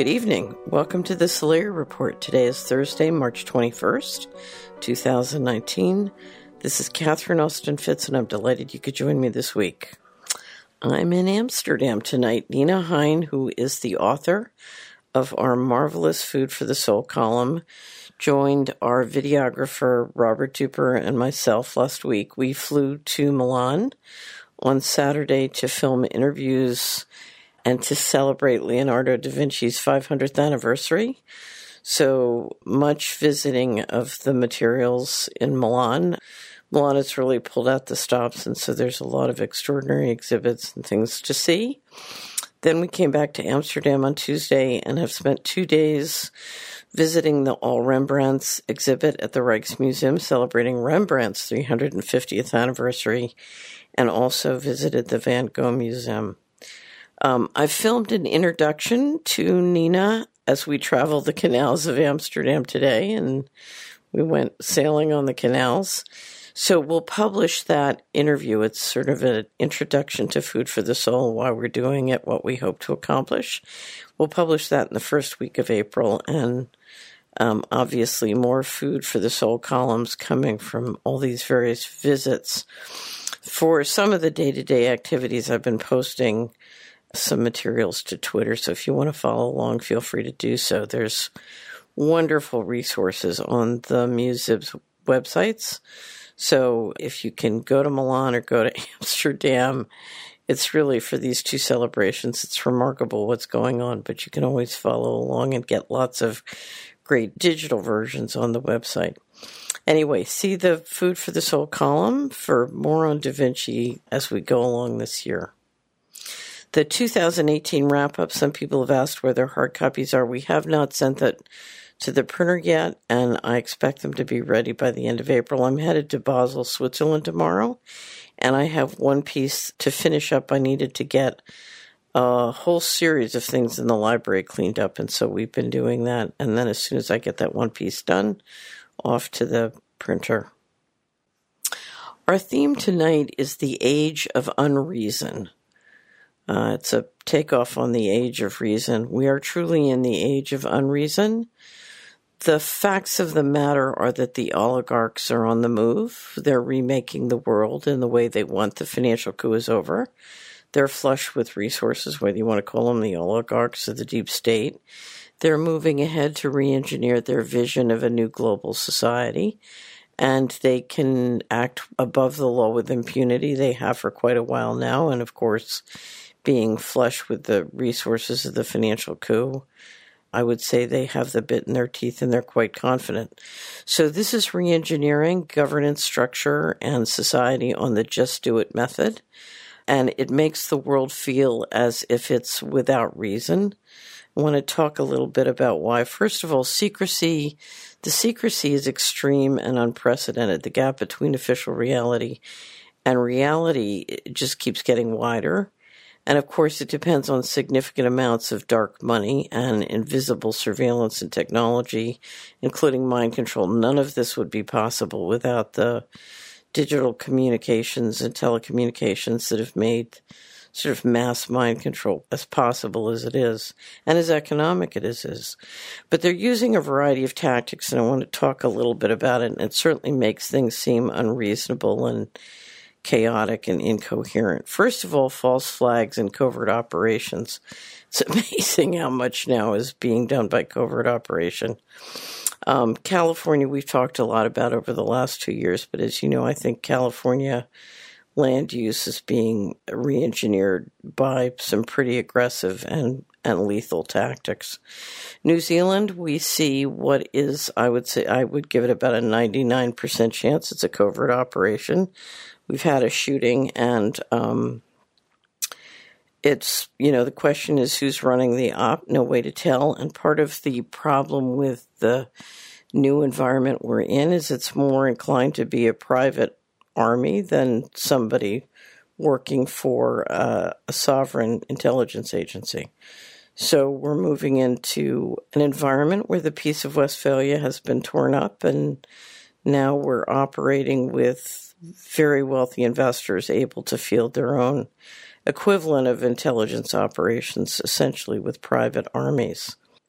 Good evening. Welcome to the Solaire Report. Today is Thursday, March 21st, 2019. This is Catherine Austin Fitz, and I'm delighted you could join me this week. I'm in Amsterdam tonight. Nina Hein, who is the author of our marvelous Food for the Soul column, joined our videographer, Robert Duper, and myself last week. We flew to Milan on Saturday to film interviews and to celebrate Leonardo da Vinci's 500th anniversary. So much visiting of the materials in Milan. Milan has really pulled out the stops, and so there's a lot of extraordinary exhibits and things to see. Then we came back to Amsterdam on Tuesday and have spent 2 days visiting the All Rembrandts exhibit at the Rijksmuseum, celebrating Rembrandt's 350th anniversary, and also visited the Van Gogh Museum. I filmed an introduction to Nina as we traveled the canals of Amsterdam today, and we went sailing on the canals. So we'll publish that interview. It's sort of an introduction to Food for the Soul, why we're doing it, what we hope to accomplish. We'll publish that in the first week of April, and obviously more Food for the Soul columns coming from all these various visits. For some of the day-to-day activities, I've been posting some materials to Twitter, so if you want to follow along, feel free to do so. There's wonderful resources on the museum's websites, so if you can go to Milan or go to Amsterdam, it's really for these two celebrations. It's remarkable what's going on, but you can always follow along and get lots of great digital versions on the website. Anyway, see the Food for the Soul column for more on Da Vinci as we go along this year. The 2018 wrap-up, some people have asked where their hard copies are. We have not sent that to the printer yet, and I expect them to be ready by the end of April. I'm headed to Basel, Switzerland tomorrow, and I have one piece to finish up. I needed to get a whole series of things in the library cleaned up, and so we've been doing that. And then as soon as I get that one piece done, off to the printer. Our theme tonight is the age of unreason. It's a takeoff on the age of reason. We are truly in the age of unreason. The facts of the matter are that the oligarchs are on the move. They're remaking the world in the way they want. The financial coup is over. They're flush with resources, whether you want to call them the oligarchs or the deep state. They're moving ahead to re-engineer their vision of a new global society, and they can act above the law with impunity. They have for quite a while now, and of course, being flush with the resources of the financial coup, I would say they have the bit in their teeth and they're quite confident. So this is re-engineering governance structure and society on the just do it method. And it makes the world feel as if it's without reason. I want to talk a little bit about why. First of all, secrecy. The secrecy is extreme and unprecedented. The gap between official reality and reality just keeps getting wider. And of course, it depends on significant amounts of dark money and invisible surveillance and technology, including mind control. None of this would be possible without the digital communications and telecommunications that have made sort of mass mind control as possible as it is, and as economic it is. But they're using a variety of tactics, and I want to talk a little bit about it, and it certainly makes things seem unreasonable and chaotic and incoherent. First of all, false flags and covert operations. It's amazing how much now is being done by covert operation. California, we've talked a lot about over the last 2 years, but as you know, I think California land use is being re-engineered by some pretty aggressive and lethal tactics. New Zealand, we see what is, I would say, I would give it about a 99% chance it's a covert operation. We've had a shooting, and it's, the question is who's running the op, no way to tell. And part of the problem with the new environment we're in is it's more inclined to be a private army than somebody working for a sovereign intelligence agency. So we're moving into an environment where the Peace of Westphalia has been torn up, and now we're operating with very wealthy investors able to field their own equivalent of intelligence operations, essentially with private armies.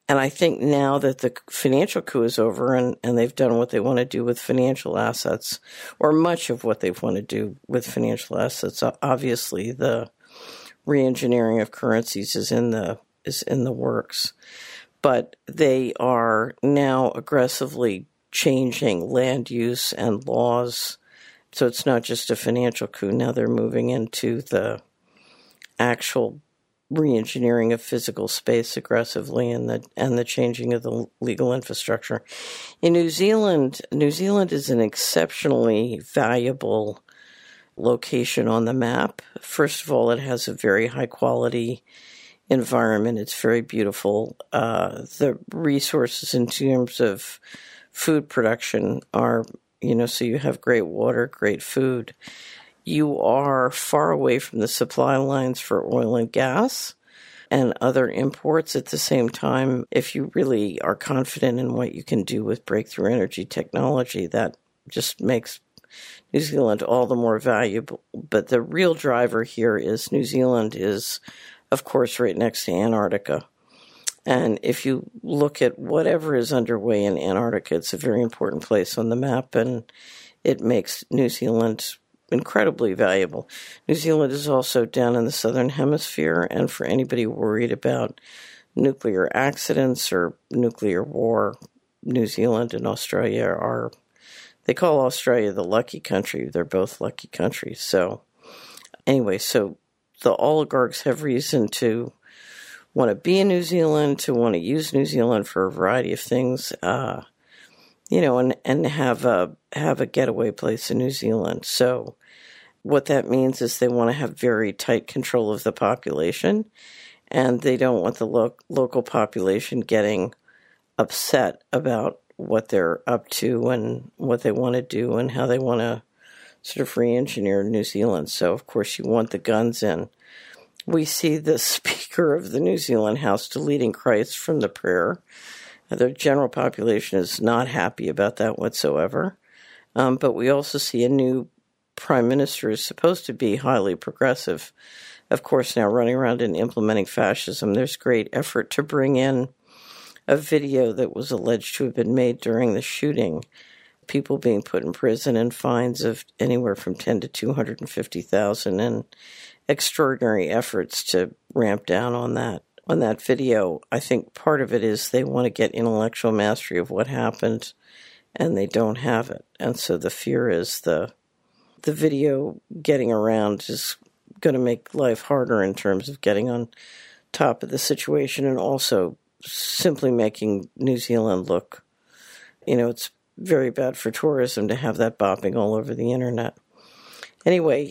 And I think now that the financial coup is over and they've done what they want to do with financial assets, or much of what they want to do with financial assets, obviously the reengineering of currencies is in the works. But they are now aggressively changing land use and laws. So it's not just a financial coup. Now they're moving into the actual reengineering of physical space aggressively and the changing of the legal infrastructure. In New Zealand is an exceptionally valuable location on the map. First of all, it has a very high quality environment. It's very beautiful. The resources in terms of food production are, so you have great water, great food. You are far away from the supply lines for oil and gas and other imports. At the same time, if you really are confident in what you can do with breakthrough energy technology, that just makes New Zealand all the more valuable. But the real driver here is New Zealand is, of course, right next to Antarctica. And if you look at whatever is underway in Antarctica, it's a very important place on the map, and it makes New Zealand incredibly valuable. New Zealand is also down in the southern hemisphere, and for anybody worried about nuclear accidents or nuclear war, New Zealand and Australia they call Australia the lucky country. They're both lucky countries. So anyway, so the oligarchs have reason to want to be in New Zealand, to want to use New Zealand for a variety of things, and have a getaway place in New Zealand. So what that means is they want to have very tight control of the population, and they don't want the local population getting upset about what they're up to and what they want to do and how they want to sort of re-engineer New Zealand. So, of course, you want the guns in. We see the Speaker of the New Zealand House deleting Christ from the prayer. The general population is not happy about that whatsoever. But we also see a new prime minister who's supposed to be highly progressive, of course, now running around and implementing fascism. There's great effort to bring in a video that was alleged to have been made during the shooting, people being put in prison and fines of anywhere from 10 to 250,000, and extraordinary efforts to ramp down on that video. I think part of it is they want to get intellectual mastery of what happened, and they don't have it. And so the fear is the video getting around is going to make life harder in terms of getting on top of the situation, and also simply making New Zealand look, it's very bad for tourism to have that bopping all over the internet. Anyway,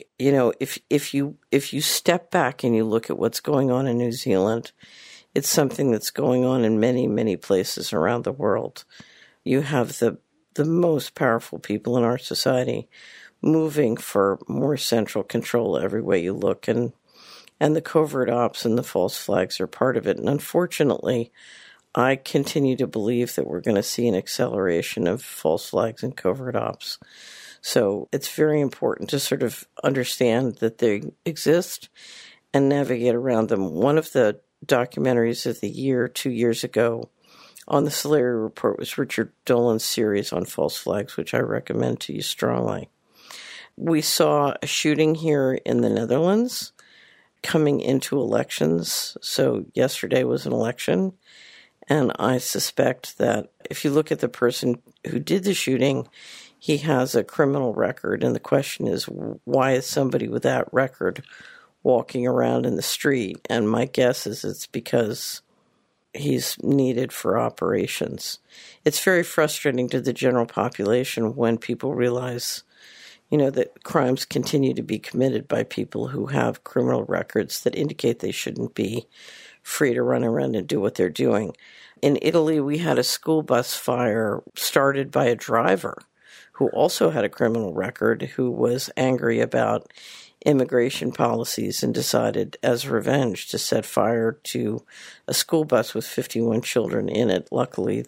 if you step back and you look at what's going on in New Zealand, it's something that's going on in many, many places around the world. You have the most powerful people in our society moving for more central control every way you look, and the covert ops and the false flags are part of it. And unfortunately, I continue to believe that we're going to see an acceleration of false flags and covert ops. So it's very important to sort of understand that they exist and navigate around them. One of the documentaries of the year 2 years ago on the Solari Report was Richard Dolan's series on false flags, which I recommend to you strongly. We saw a shooting here in the Netherlands coming into elections. So yesterday was an election, and I suspect that if you look at the person who did the shooting, he has a criminal record, and the question is, why is somebody with that record walking around in the street? And my guess is it's because he's needed for operations. It's very frustrating to the general population when people realize, that crimes continue to be committed by people who have criminal records that indicate they shouldn't be free to run around and do what they're doing. In Italy, we had a school bus fire started by a driver who also had a criminal record, who was angry about immigration policies and decided as revenge to set fire to a school bus with 51 children in it. Luckily,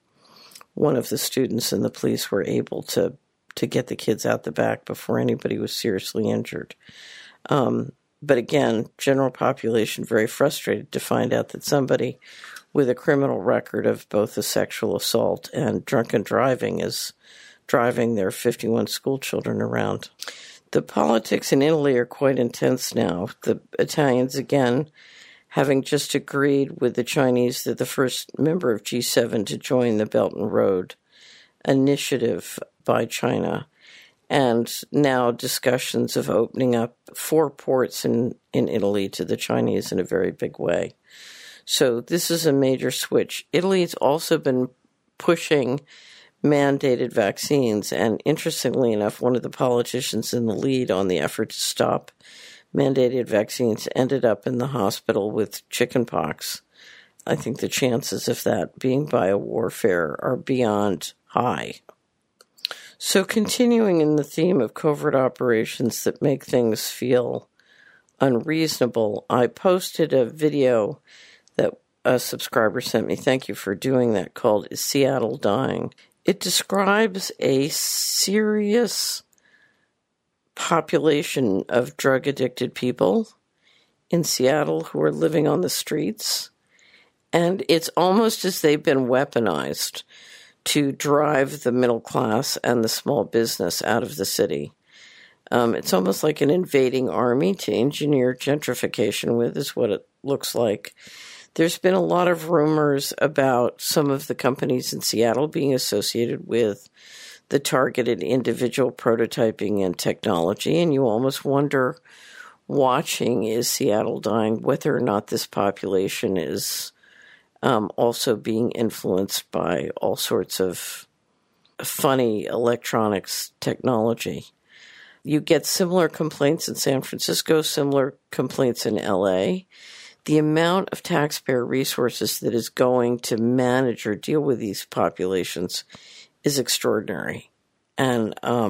one of the students and the police were able to get the kids out the back before anybody was seriously injured. But again, general population very frustrated to find out that somebody with a criminal record of both a sexual assault and drunken driving is driving their 51 school children around. The politics in Italy are quite intense now. The Italians, again, having just agreed with the Chinese, that the first member of G7 to join the Belt and Road initiative by China, and now discussions of opening up 4 ports in Italy to the Chinese in a very big way. So this is a major switch. Italy's also been pushing mandated vaccines, and interestingly enough, one of the politicians in the lead on the effort to stop mandated vaccines ended up in the hospital with chickenpox. I think the chances of that being biowarfare are beyond high. So continuing in the theme of covert operations that make things feel unreasonable, I posted a video that a subscriber sent me, thank you for doing that, called Is Seattle Dying? It describes a serious population of drug-addicted people in Seattle who are living on the streets, and it's almost as they've been weaponized to drive the middle class and the small business out of the city. It's almost like an invading army to engineer gentrification with, is what it looks like. There's been a lot of rumors about some of the companies in Seattle being associated with the targeted individual prototyping and technology, and you almost wonder, watching Is Seattle Dying, whether or not this population is also being influenced by all sorts of funny electronics technology. You get similar complaints in San Francisco, similar complaints in LA. The amount of taxpayer resources that is going to manage or deal with these populations is extraordinary. And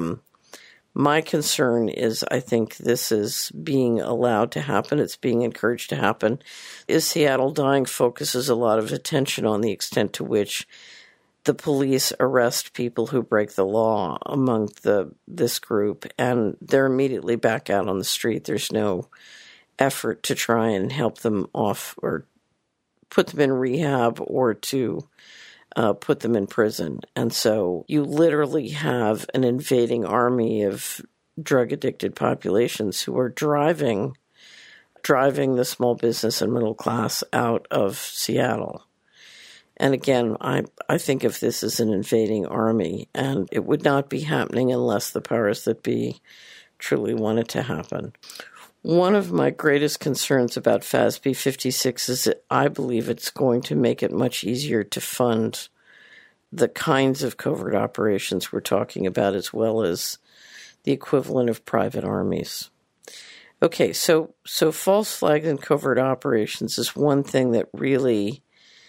my concern is, I think this is being allowed to happen. It's being encouraged to happen. Is Seattle Dying focuses a lot of attention on the extent to which the police arrest people who break the law among this group, and they're immediately back out on the street. There's no effort to try and help them off or put them in rehab or to put them in prison. And so you literally have an invading army of drug-addicted populations who are driving the small business and middle class out of Seattle. And again, I think of this as an invading army, and it would not be happening unless the powers that be truly want it to happen. One of my greatest concerns about FASB 56 is that I believe it's going to make it much easier to fund the kinds of covert operations we're talking about, as well as the equivalent of private armies. Okay, so false flags and covert operations is one thing that really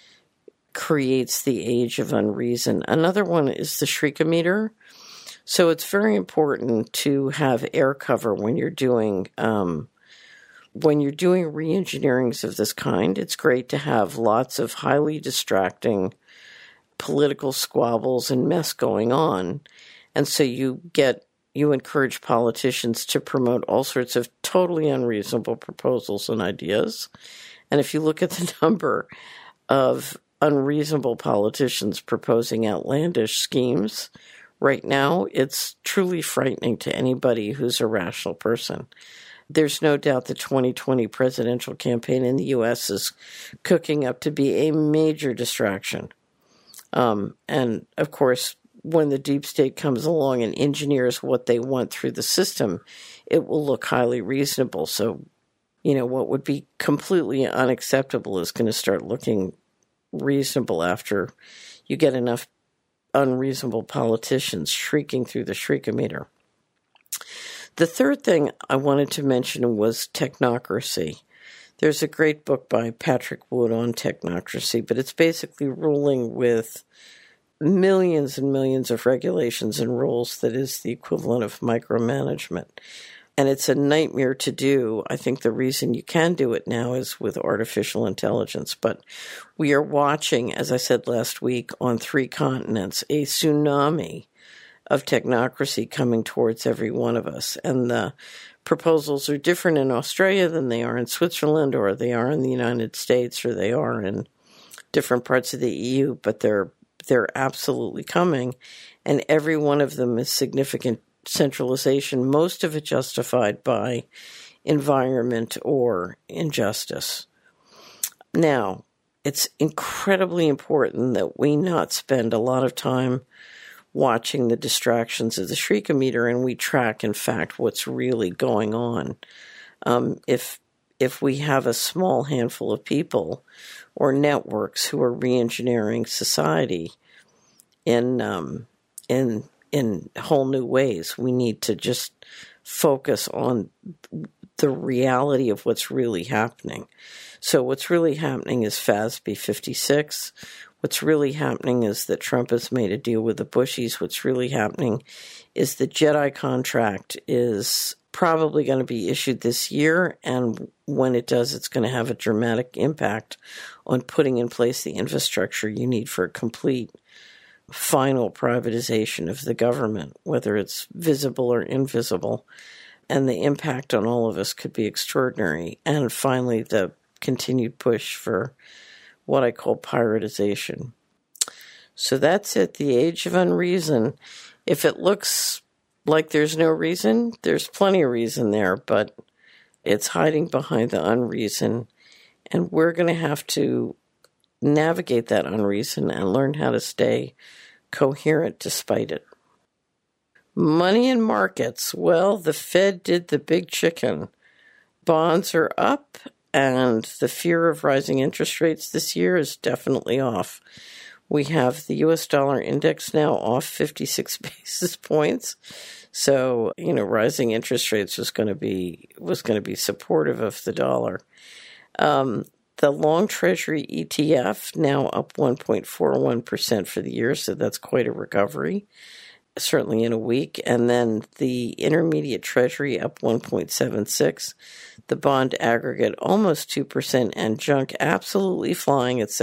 creates the age of unreason. Another one is the shriekometer. So it's very important to have air cover when you're doing re-engineerings of this kind. It's great to have lots of highly distracting political squabbles and mess going on. And so you encourage politicians to promote all sorts of totally unreasonable proposals and ideas. And if you look at the number of unreasonable politicians proposing outlandish schemes right now, it's truly frightening to anybody who's a rational person. There's no doubt the 2020 presidential campaign in the U.S. is cooking up to be a major distraction. And, of course, when the deep state comes along and engineers what they want through the system, it will look highly reasonable. So, what would be completely unacceptable is going to start looking reasonable after you get enough unreasonable politicians shrieking through the shriekometer. The third thing I wanted to mention was technocracy. There's a great book by Patrick Wood on technocracy, but it's basically ruling with millions and millions of regulations and rules that is the equivalent of micromanagement. And it's a nightmare to do. I think the reason you can do it now is with artificial intelligence. But we are watching, as I said last week, on 3 continents, a tsunami of technocracy coming towards every one of us. And the proposals are different in Australia than they are in Switzerland, or they are in the United States, or they are in different parts of the EU, but they're absolutely coming, and every one of them is significant centralization, most of it justified by environment or injustice. Now, it's incredibly important that we not spend a lot of time watching the distractions of the Shriekometer, and we track, in fact, what's really going on. If we have a small handful of people or networks who are re-engineering society in whole new ways, we need to just focus on the reality of what's really happening. So what's really happening is FASB 56. What's really happening is that Trump has made a deal with the Bushies. What's really happening is the JEDI contract is probably going to be issued this year, and when it does, it's going to have a dramatic impact on putting in place the infrastructure you need for a complete final privatization of the government, whether it's visible or invisible. And the impact on all of us could be extraordinary. And finally, the continued push for what I call pirateization. So that's it, the age of unreason. If it looks like there's no reason, there's plenty of reason there, but it's hiding behind the unreason. And we're going to have to navigate that unreason and learn how to stay coherent despite it. Money and markets. Well, the Fed did the big chicken. Bonds are up, and the fear of rising interest rates this year is definitely off. We have the U.S. dollar index now off 56 basis points. So, rising interest rates was going to be supportive of the dollar. The long Treasury ETF now up 1.41% for the year, so that's quite a recovery, certainly in a week. And then the intermediate Treasury up 1.76%, the bond aggregate almost 2%, and junk absolutely flying at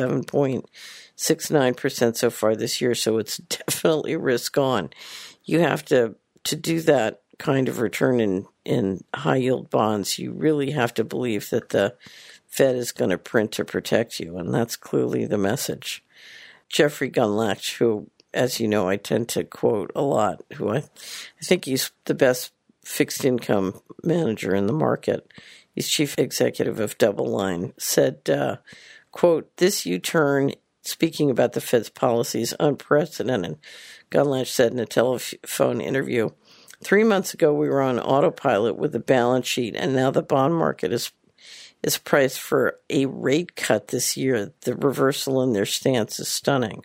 7.69% so far this year, so it's definitely risk on. You have to do that kind of return in high-yield bonds, you really have to believe that the Fed is going to print to protect you, and that's clearly the message. Jeffrey Gundlach, who, as you know, I tend to quote a lot, who I think he's the best fixed income manager in the market. He's chief executive of DoubleLine, said, quote, "This U-turn," speaking about the Fed's policies, unprecedented. Gundlach said in a telephone interview, 3 months ago we were on autopilot with the balance sheet, and now the bond market is priced for a rate cut this year. The reversal in their stance is stunning.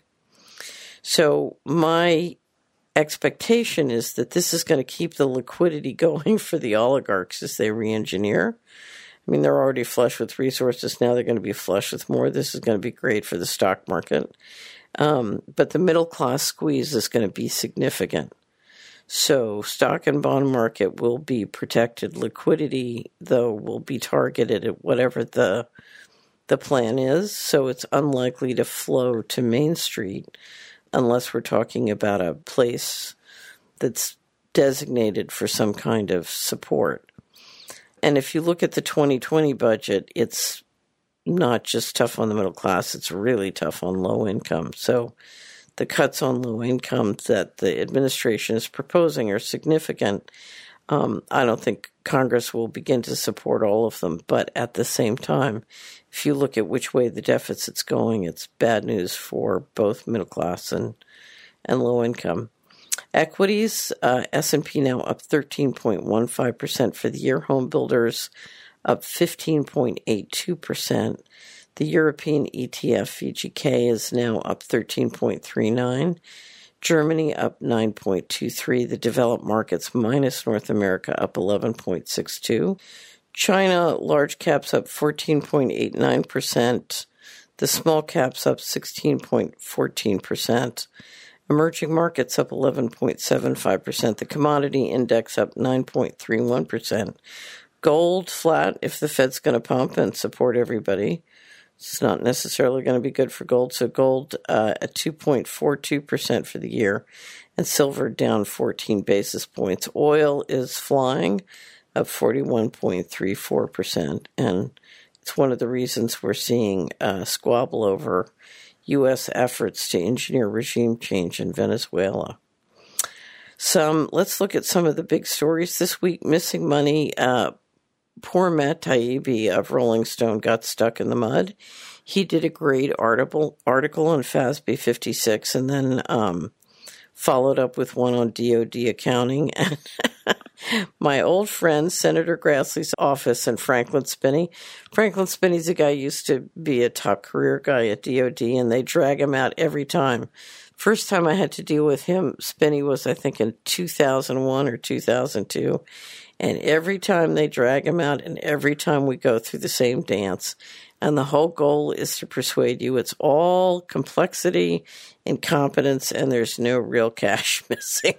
So my expectation is that this is going to keep the liquidity going for the oligarchs as they re-engineer. I mean, they're already flush with resources. Now they're going to be flush with more. This is going to be great for the stock market. But the middle class squeeze is going to be significant. So stock and bond market will be protected. Liquidity, though, will be targeted at whatever the plan is. So it's unlikely to flow to Main Street unless we're talking about a place that's designated for some kind of support. And if you look at the 2020 budget, it's not just tough on the middle class, it's really tough on low income. So the cuts on low income that the administration is proposing are significant. I don't think Congress will begin to support all of them, but at the same time, if you look at which way the deficit's going, it's bad news for both middle class and low income. Equities, S&P now up 13.15% for the year. Home builders up 15.82%. The European ETF VGK is now up 13.39%. Germany up 9.23%. The developed markets minus North America up 11.62%. China, large caps up 14.89%. The small caps up 16.14%. Emerging markets up 11.75%. The commodity index up 9.31%. Gold flat if the Fed's going to pump and support everybody. It's not necessarily going to be good for gold. So gold at 2.42% for the year, and silver down 14 basis points. Oil is flying up 41.34%. And it's one of the reasons we're seeing a squabble over U.S. efforts to engineer regime change in Venezuela. Let's look at some of the big stories this week. Missing money. Poor Matt Taibbi of Rolling Stone got stuck in the mud. He did a great article on FASB 56 and then followed up with one on DOD accounting. And my old friend, Senator Grassley's office in Franklin Spinney. Franklin Spinney's a guy who used to be a top career guy at DOD, and they drag him out every time. First time I had to deal with him, Spinney, was I think in 2001 or 2002. And every time they drag him out, and every time we go through the same dance. And the whole goal is to persuade you it's all complexity, incompetence, and there's no real cash missing.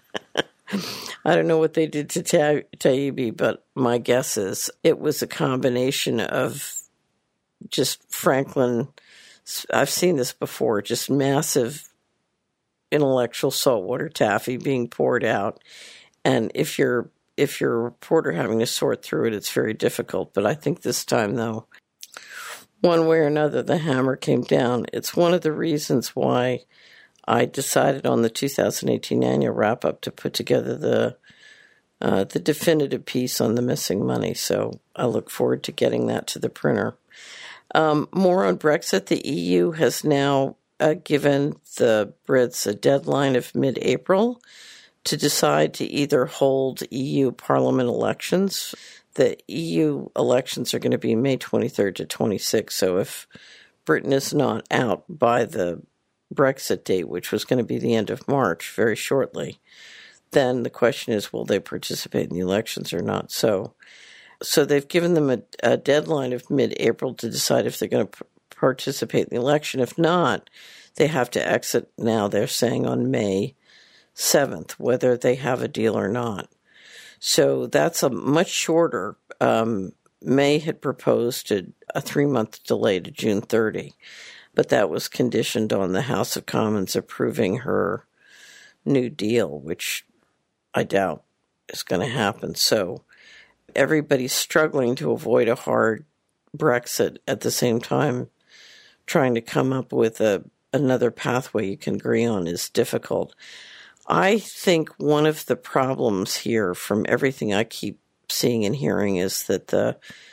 I don't know what they did to Taibbi, but my guess is it was a combination of just Franklin. I've seen this before, just massive intellectual saltwater taffy being poured out. And if you're a reporter having to sort through it, it's very difficult. But I think this time, though, one way or another, the hammer came down. It's one of the reasons why I decided on the 2018 annual wrap-up to put together the definitive piece on the missing money. So I look forward to getting that to the printer. More on Brexit. The EU has now given the Brits a deadline of mid-April to decide to either hold EU Parliament elections. The EU elections are going to be May 23rd to 26th. So if Britain is not out by the Brexit date, which was going to be the end of March, very shortly, then the question is, will they participate in the elections or not? So they've given them a deadline of mid-April to decide if they're going to participate in the election. If not, they have to exit now, they're saying, on May 7th, whether they have a deal or not. So that's a much shorter. May had proposed a 3-month delay to June 30, but that was conditioned on the House of Commons approving her new deal, which I doubt is going to happen. So everybody's struggling to avoid a hard Brexit at the same time. Trying to come up with another pathway you can agree on is difficult. I think one of the problems here, from everything I keep seeing and hearing, is that the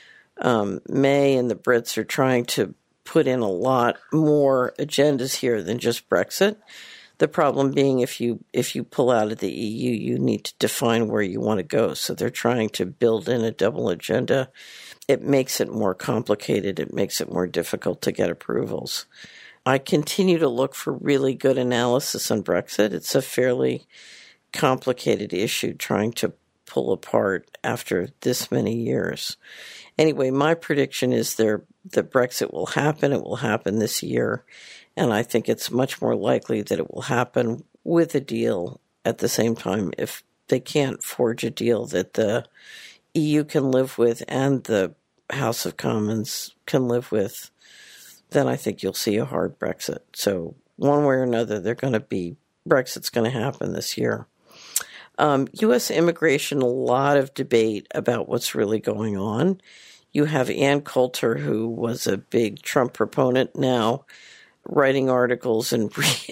May and the Brits are trying to put in a lot more agendas here than just Brexit. The problem being, if you pull out of the EU, you need to define where you want to go. So they're trying to build in a double agenda. It makes it more complicated. It makes it more difficult to get approvals. I continue to look for really good analysis on Brexit. It's a fairly complicated issue trying to pull apart after this many years. Anyway, my prediction is that Brexit will happen. It will happen this year. And I think it's much more likely that it will happen with a deal at the same time. If they can't forge a deal that the EU can live with and the House of Commons can live with, then I think you'll see a hard Brexit. So one way or another, Brexit's going to happen this year. U.S. immigration, a lot of debate about what's really going on. You have Ann Coulter, who was a big Trump proponent, now writing articles and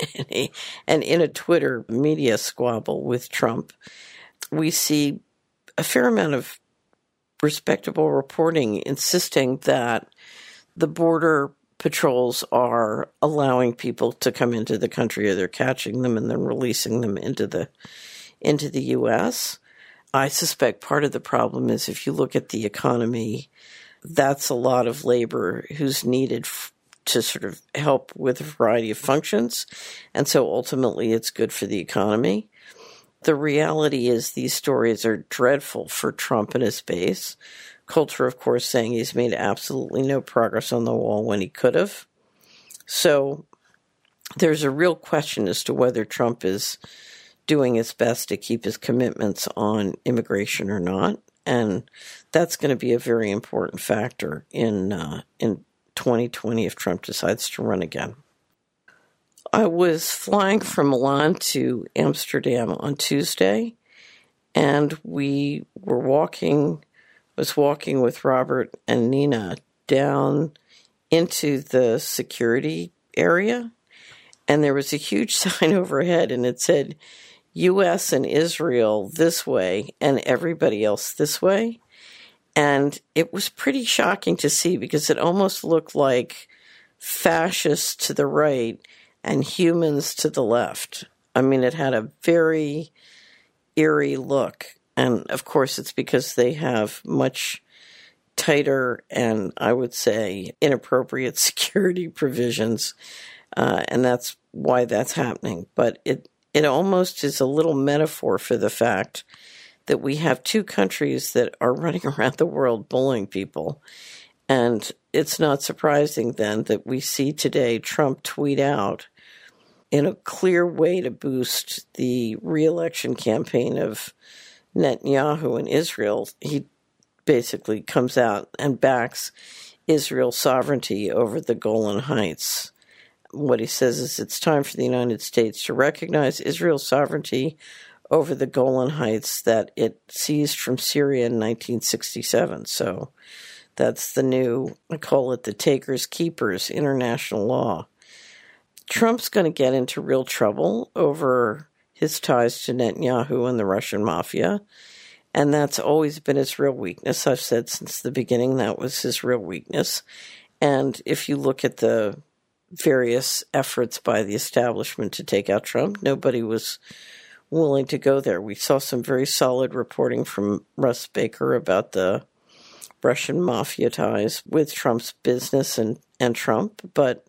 in a Twitter media squabble with Trump. We see a fair amount of respectable reporting insisting that the border patrols are allowing people to come into the country, or they're catching them and then releasing them into the U.S. I suspect part of the problem is, if you look at the economy, that's a lot of labor who's needed to sort of help with a variety of functions. And so ultimately it's good for the economy. The reality is these stories are dreadful for Trump and his base. Coulter, of course, saying he's made absolutely no progress on the wall when he could have. So there's a real question as to whether Trump is doing his best to keep his commitments on immigration or not. And that's going to be a very important factor in 2020 if Trump decides to run again. I was flying from Milan to Amsterdam on Tuesday, And we was walking with Robert and Nina down into the security area, and there was a huge sign overhead, and it said, U.S. and Israel this way, and everybody else this way. And it was pretty shocking to see, because it almost looked like fascists to the right and humans to the left. I mean, it had a very eerie look. And of course, it's because they have much tighter and, I would say, inappropriate security provisions. And that's why that's happening. But it almost is a little metaphor for the fact that we have two countries that are running around the world bullying people. And it's not surprising then that we see today Trump tweet out in a clear way to boost the re-election campaign of Netanyahu in Israel. He basically comes out and backs Israel's sovereignty over the Golan Heights. What he says is it's time for the United States to recognize Israel's sovereignty over the Golan Heights that it seized from Syria in 1967. So that's the new, I call it the takers keepers international law. Trump's going to get into real trouble over his ties to Netanyahu and the Russian mafia, and that's always been his real weakness. I've said since the beginning that was his real weakness. And if you look at the various efforts by the establishment to take out Trump, nobody was willing to go there. We saw some very solid reporting from Russ Baker about the Russian mafia ties with Trump's business and Trump, but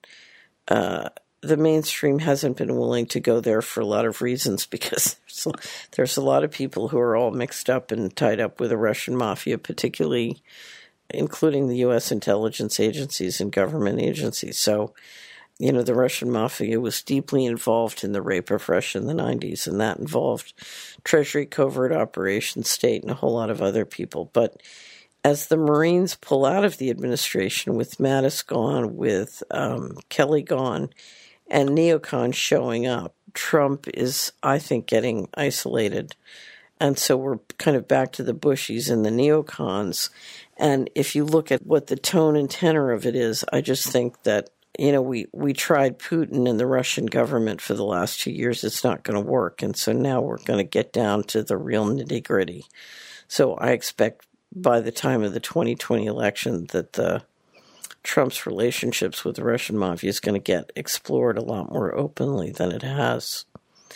the mainstream hasn't been willing to go there for a lot of reasons, because there's a lot of people who are all mixed up and tied up with the Russian mafia, particularly including the U.S. intelligence agencies and government agencies. So, you know, the Russian mafia was deeply involved in the rape of Russia in the 90s, and that involved Treasury covert operations, state, and a whole lot of other people. But as the Marines pull out of the administration, with Mattis gone, with Kelly gone, and neocons showing up, Trump is, I think, getting isolated. And so we're kind of back to the Bushies and the neocons. And if you look at what the tone and tenor of it is, I just think that, you know, we tried Putin and the Russian government for the last 2 years. It's not going to work. And so now we're going to get down to the real nitty-gritty. So I expect by the time of the 2020 election that Trump's relationships with the Russian mafia is going to get explored a lot more openly than it has.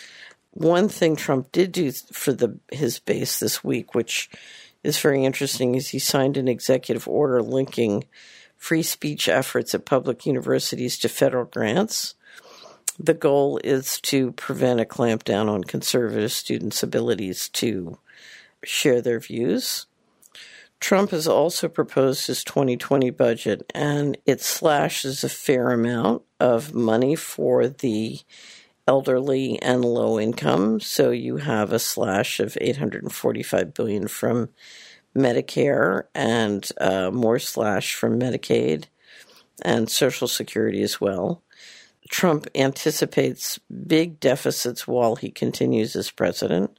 One thing Trump did do for his base this week, which is very interesting, is he signed an executive order linking free speech efforts at public universities to federal grants. The goal is to prevent a clampdown on conservative students' abilities to share their views. Trump has also proposed his 2020 budget, and it slashes a fair amount of money for the elderly and low income. So you have a slash of $845 billion from Medicare and more slash from Medicaid and Social Security as well. Trump anticipates big deficits while he continues as president.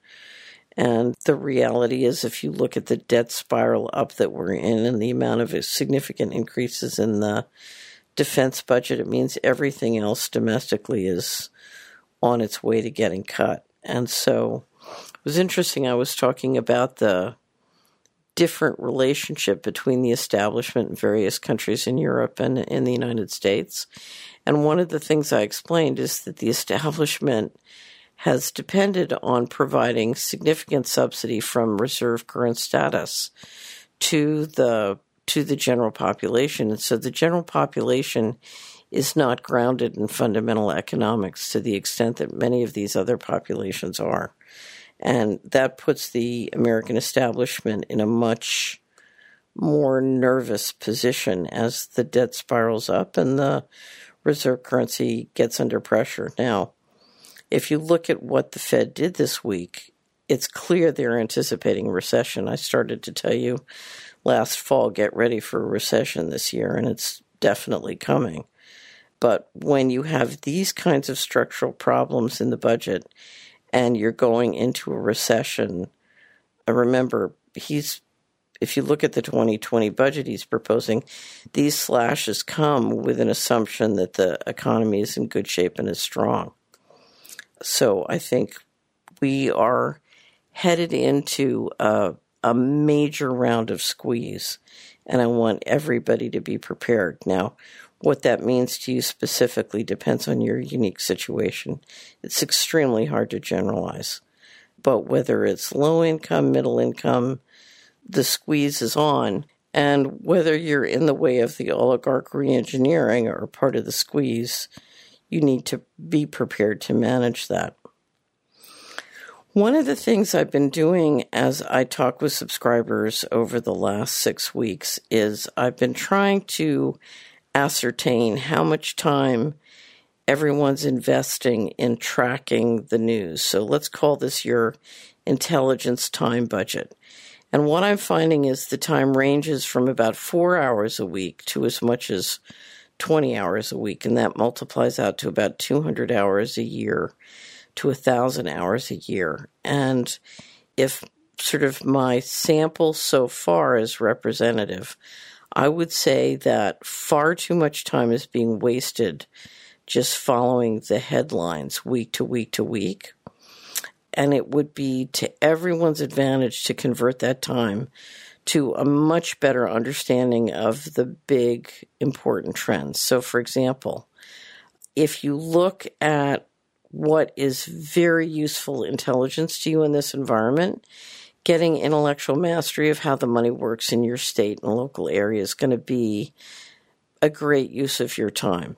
And the reality is, if you look at the debt spiral up that we're in and the amount of significant increases in the defense budget, it means everything else domestically is on its way to getting cut. And so it was interesting. I was talking about the different relationship between the establishment in various countries in Europe and in the United States. And one of the things I explained is that the establishment has depended on providing significant subsidy from reserve current status to the general population. And so the general population is not grounded in fundamental economics to the extent that many of these other populations are. And that puts the American establishment in a much more nervous position as the debt spirals up and the reserve currency gets under pressure. Now, if you look at what the Fed did this week, it's clear they're anticipating a recession. I started to tell you last fall, get ready for a recession this year, and it's definitely coming. But when you have these kinds of structural problems in the budget and you're going into a recession, remember, if you look at the 2020 budget he's proposing, these slashes come with an assumption that the economy is in good shape and is strong. So I think we are headed into a major round of squeeze, and I want everybody to be prepared. Now, what that means to you specifically depends on your unique situation. It's extremely hard to generalize. But whether it's low income, middle income, the squeeze is on. And whether you're in the way of the oligarch re-engineering or part of the squeeze, you need to be prepared to manage that. One of the things I've been doing as I talk with subscribers over the last 6 weeks is I've been trying to ascertain how much time everyone's investing in tracking the news. So let's call this your intelligence time budget. And what I'm finding is the time ranges from about 4 hours a week to as much as 20 hours a week. And that multiplies out to about 200 hours a year to 1,000 hours a year. And if sort of my sample so far is representative, I would say that far too much time is being wasted just following the headlines week to week to week. And it would be to everyone's advantage to convert that time to a much better understanding of the big, important trends. So, for example, if you look at what is very useful intelligence to you in this environment, getting intellectual mastery of how the money works in your state and local area is going to be a great use of your time.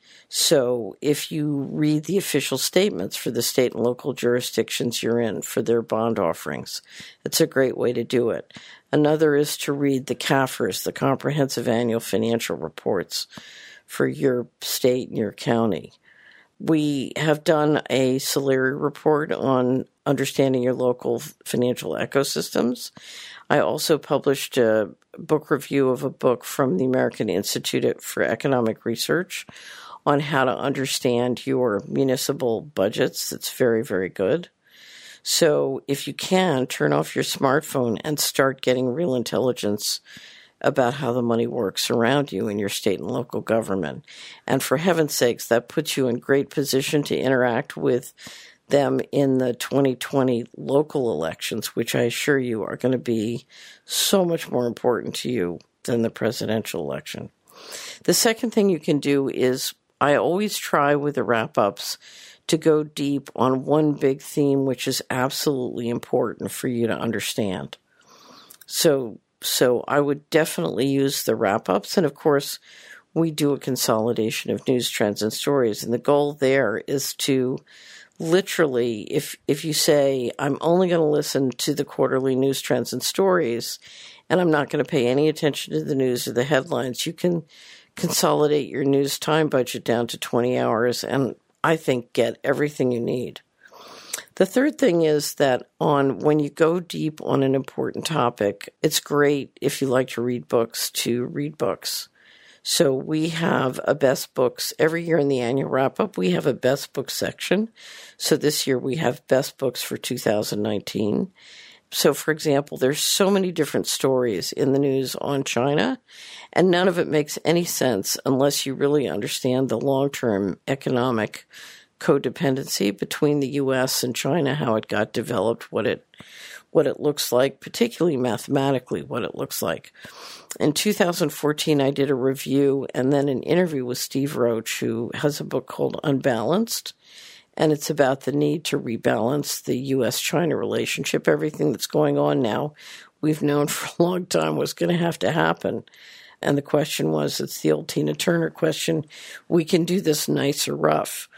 So if you read the official statements for the state and local jurisdictions you're in for their bond offerings, it's a great way to do it. Another is to read the CAFRs, the Comprehensive Annual Financial Reports for your state and your county. We have done a Solari report on understanding your local financial ecosystems. I also published a book review of a book from the American Institute for Economic Research on how to understand your municipal budgets. That's very, very good. So if you can, turn off your smartphone and start getting real intelligence about how the money works around you in your state and local government. And for heaven's sakes, that puts you in great position to interact with them in the 2020 local elections, which I assure you are going to be so much more important to you than the presidential election. The second thing you can do is I always try with the wrap-ups to go deep on one big theme, which is absolutely important for you to understand. So I would definitely use the wrap-ups. And of course, we do a consolidation of news, trends, and stories. And the goal there is to literally, if you say, I'm only going to listen to the quarterly news, trends, and stories, and I'm not going to pay any attention to the news or the headlines, you can consolidate your news time budget down to 20 hours and I think get everything you need. The third thing is that when you go deep on an important topic, it's great if you like to read books to read books. So we have a best books every year in the annual wrap-up. We have a best book section. So this year we have best books for 2019. So, for example, there's so many different stories in the news on China, and none of it makes any sense unless you really understand the long-term economic codependency between the U.S. and China, how it got developed, what it looks like, particularly mathematically, what it looks like. In 2014, I did a review and then an interview with Steve Roach, who has a book called Unbalanced, and it's about the need to rebalance the U.S.-China relationship. Everything that's going on now, we've known for a long time was going to have to happen. And the question was, it's the old Tina Turner question, we can do this nice or rough.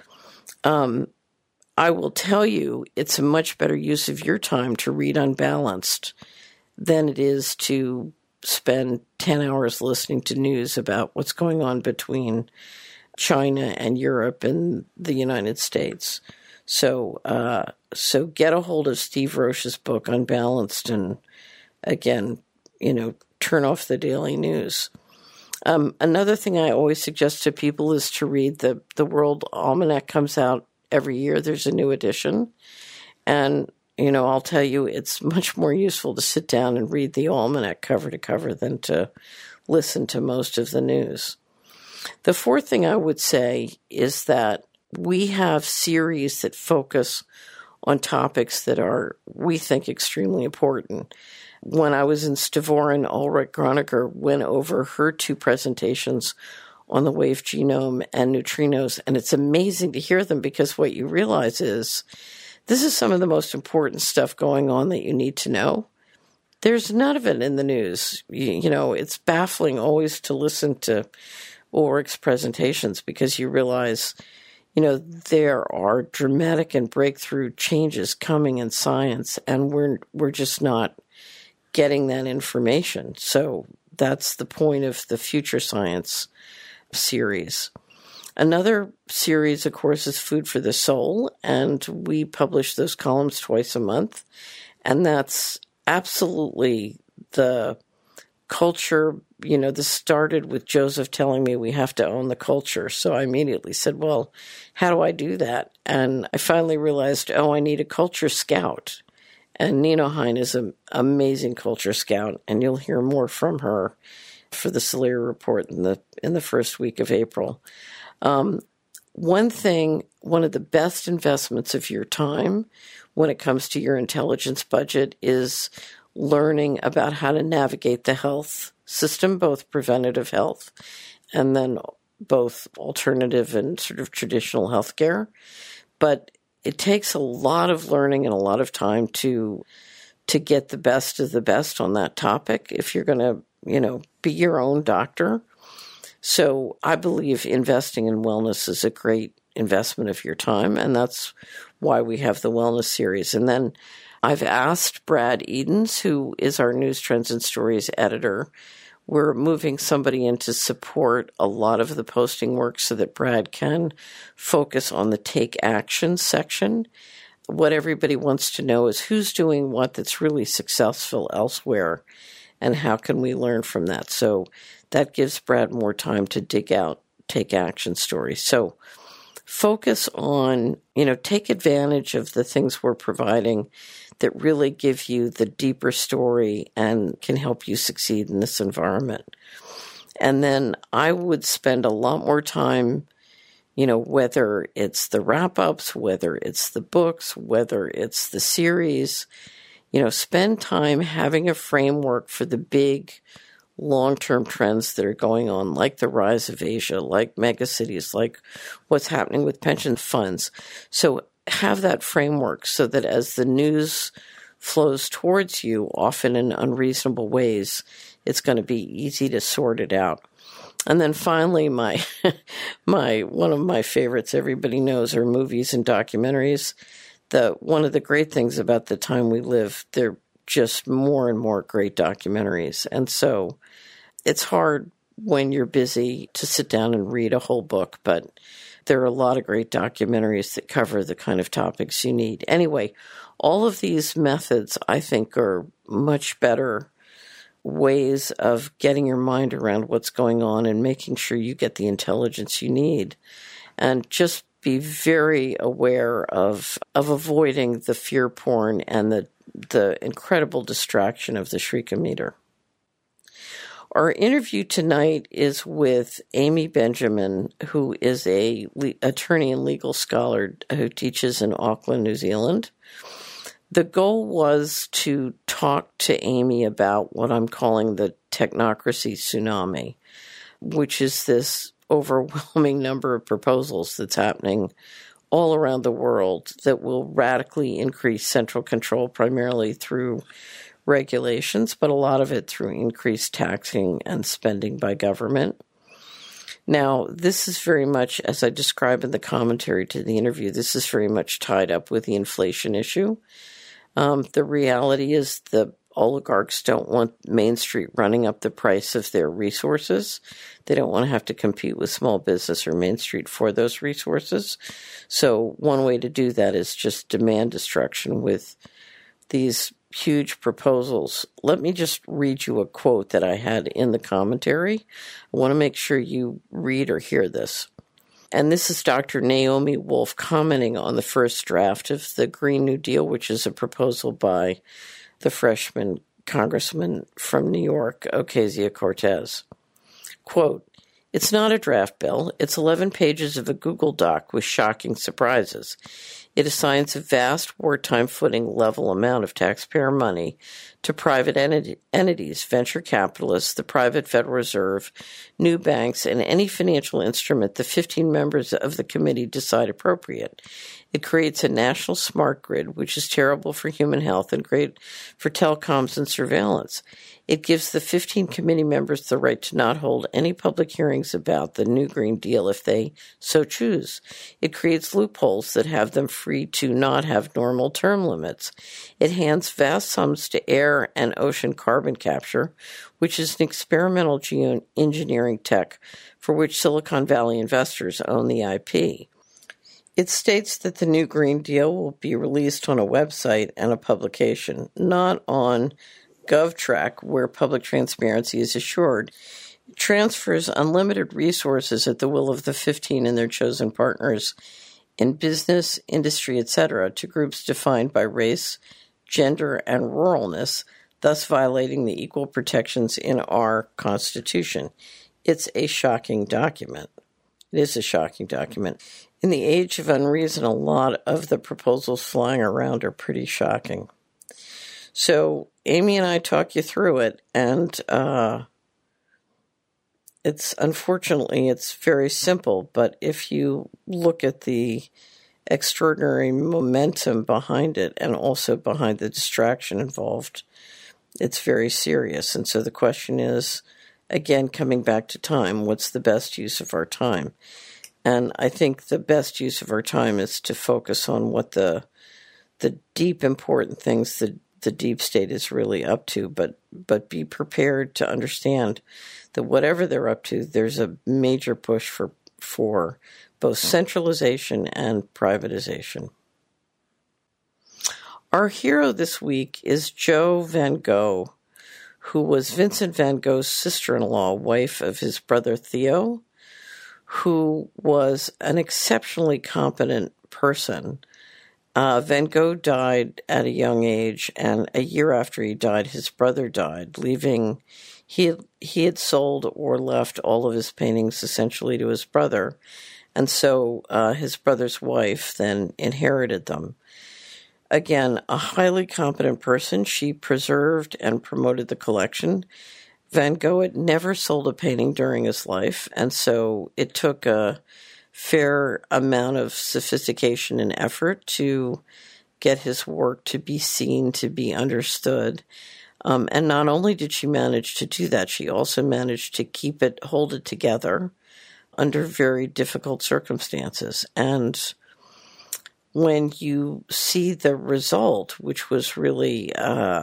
I will tell you, it's a much better use of your time to read Unbalanced than it is to spend 10 hours listening to news about what's going on between China and Europe and the United States. So get a hold of Steve Roach's book Unbalanced and, again, turn off the daily news. Another thing I always suggest to people is to read the World Almanac. Comes out every year. There's a new edition. And, I'll tell you, it's much more useful to sit down and read the almanac cover to cover than to listen to most of the news. The fourth thing I would say is that we have series that focus on topics that are, we think, extremely important. When I was in Stavoren, Ulrich Groninger went over her 2 presentations on the wave genome and neutrinos, and it's amazing to hear them because what you realize is this is some of the most important stuff going on that you need to know. There's none of it in the news. It's baffling always to listen to Ulrich's presentations because you realize, there are dramatic and breakthrough changes coming in science, and we're just not getting that information. So that's the point of the Future Science series. Another series, of course, is Food for the Soul, and we publish those columns twice a month, and that's absolutely the culture. This started with Joseph telling me we have to own the culture. So I immediately said, well, how do I do that? And I finally realized, I need a culture scout. And Nina Hein is an amazing culture scout, and you'll hear more from her for the Celere Report in the first week of April. One of the best investments of your time when it comes to your intelligence budget is learning about how to navigate the health system, both preventative health and then both alternative and sort of traditional healthcare. But it takes a lot of learning and a lot of time to get the best of the best on that topic if you're going to, be your own doctor. So I believe investing in wellness is a great investment of your time, and that's why we have the wellness series. And then I've asked Brad Edens, who is our News Trends and Stories editor. We're moving somebody in to support a lot of the posting work so that Brad can focus on the take action section. What everybody wants to know is who's doing what that's really successful elsewhere, and how can we learn from that? So that gives Brad more time to dig out take action stories. So focus on, take advantage of the things we're providing that really give you the deeper story and can help you succeed in this environment. And then I would spend a lot more time, whether it's the wrap-ups, whether it's the books, whether it's the series, spend time having a framework for the big long-term trends that are going on, like the rise of Asia, like megacities, like what's happening with pension funds. So have that framework so that as the news flows towards you, often in unreasonable ways, it's going to be easy to sort it out. And then finally, my one of my favorites, everybody knows, are movies and documentaries. One of the great things about the time we live, they're just more and more great documentaries. And so it's hard when you're busy to sit down and read a whole book, but there are a lot of great documentaries that cover the kind of topics you need. Anyway, all of these methods, I think, are much better ways of getting your mind around what's going on and making sure you get the intelligence you need. And just be very aware of avoiding the fear porn and the incredible distraction of the Shriekometer. Our interview tonight is with Amy Benjamin, who is a attorney and legal scholar who teaches in Auckland, New Zealand. The goal was to talk to Amy about what I'm calling the technocracy tsunami, which is this overwhelming number of proposals that's happening all around the world that will radically increase central control, primarily through regulations, but a lot of it through increased taxing and spending by government. Now, this is very much, as I describe in the commentary to the interview, this is very much tied up with the inflation issue. The reality is the oligarchs don't want Main Street running up the price of their resources. They don't want to have to compete with small business or Main Street for those resources. So one way to do that is just demand destruction with these huge proposals. Let me just read you a quote that I had in the commentary. I want to make sure you read or hear this. And this is Dr. Naomi Wolf commenting on the first draft of the Green New Deal, which is a proposal by the freshman congressman from New York, Ocasio-Cortez. Quote, "It's not a draft bill. It's 11 pages of a Google Doc with shocking surprises. It assigns a vast wartime footing level amount of taxpayer money to private entities, venture capitalists, the private Federal Reserve, new banks, and any financial instrument the 15 members of the committee decide appropriate. It creates a national smart grid, which is terrible for human health and great for telecoms and surveillance. It gives the 15 committee members the right to not hold any public hearings about the new Green Deal if they so choose. It creates loopholes that have them free to not have normal term limits. It hands vast sums to air and ocean carbon capture, which is an experimental geoengineering tech for which Silicon Valley investors own the IP. It states that the new Green Deal will be released on a website and a publication, not on GovTrack, where public transparency is assured. It transfers unlimited resources at the will of the 15 and their chosen partners in business, industry, etc., to groups defined by race, gender, and ruralness, thus violating the equal protections in our Constitution. It's a shocking document. It is a shocking document. In the age of unreason, a lot of the proposals flying around are pretty shocking. So Amy and I talk you through it, and it's very simple, but if you look at the extraordinary momentum behind it and also behind the distraction involved, it's very serious. And so the question is, again, coming back to time, what's the best use of our time? And I think the best use of our time is to focus on what the deep important things that the deep state is really up to, but be prepared to understand that whatever they're up to, there's a major push for both centralization and privatization. Our hero this week is Jo Van Gogh, who was Vincent van Gogh's sister-in-law, wife of his brother Theo, who was an exceptionally competent person. Van Gogh died at a young age, and a year after he died, his brother died, leaving he had sold or left all of his paintings essentially to his brother, and so his brother's wife then inherited them. Again, a highly competent person, she preserved and promoted the collection. Van Gogh had never sold a painting during his life, and so it took a fair amount of sophistication and effort to get his work to be seen, to be understood. And not only did she manage to do that, she also managed to hold it together under very difficult circumstances. And when you see the result, which was really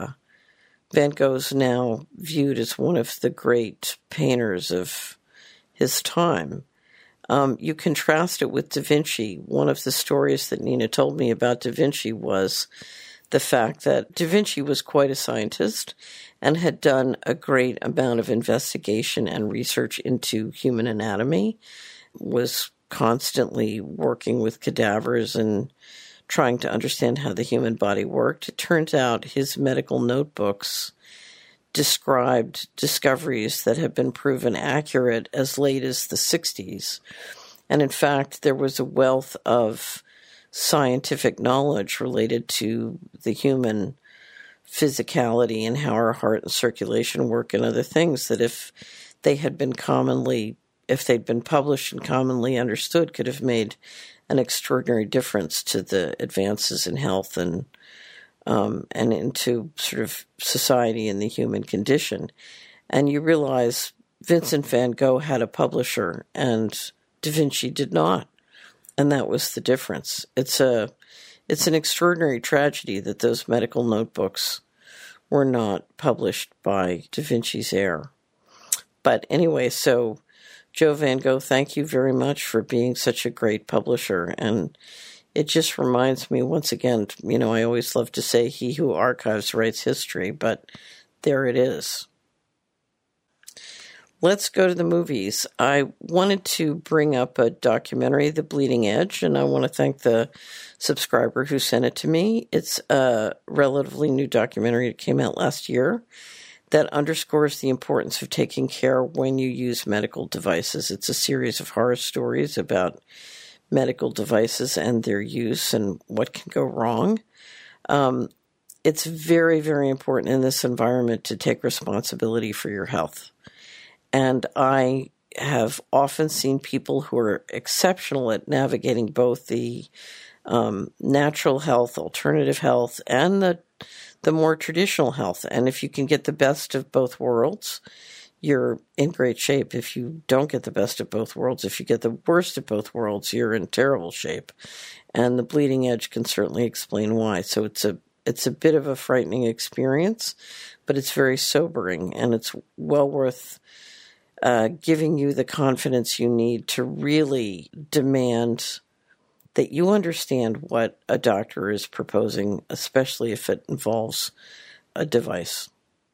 Van Gogh's now viewed as one of the great painters of his time, you contrast it with Da Vinci. One of the stories that Nina told me about Da Vinci was the fact that Da Vinci was quite a scientist and had done a great amount of investigation and research into human anatomy, was constantly working with cadavers and trying to understand how the human body worked. It turns out his medical notebooks described discoveries that have been proven accurate as late as the 60s. And in fact, there was a wealth of scientific knowledge related to the human physicality and how our heart and circulation work and other things that if they'd been published and commonly understood, could have made an extraordinary difference to the advances in health and into sort of society and the human condition. And you realize Vincent van Gogh had a publisher and Da Vinci did not. And that was the difference. It's an extraordinary tragedy that those medical notebooks were not published by Da Vinci's heir. But anyway, so Jo Van Gogh, thank you very much for being such a great publisher. And it just reminds me, once again, I always love to say he who archives writes history, but there it is. Let's go to the movies. I wanted to bring up a documentary, The Bleeding Edge, and I want to thank the subscriber who sent it to me. It's a relatively new documentary. It came out last year that underscores the importance of taking care when you use medical devices. It's a series of horror stories about medical devices and their use and what can go wrong. It's very, very important in this environment to take responsibility for your health. And I have often seen people who are exceptional at navigating both the natural health, alternative health, and the more traditional health. And if you can get the best of both worlds, you're in great shape. If you don't get the best of both worlds, if you get the worst of both worlds, you're in terrible shape. And The Bleeding Edge can certainly explain why. So it's a bit of a frightening experience, but it's very sobering, and it's well worth giving you the confidence you need to really demand that you understand what a doctor is proposing, especially if it involves a device.